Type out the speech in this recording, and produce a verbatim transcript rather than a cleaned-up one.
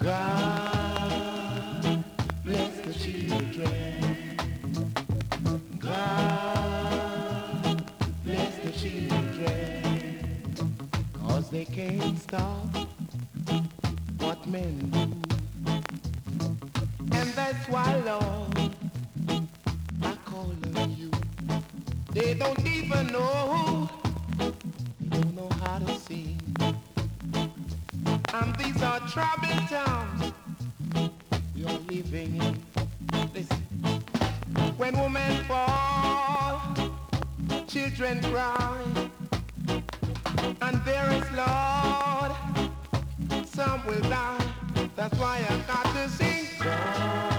God bless the children. God bless the children. 'Cause they can't stop what men do. And that's why, Lord, I call on you. They don't even know, don't know how to sing. And these are troubled times you're living in. Listen, when women fall, children cry, and there is Lord, some will die. That's why I got to sing.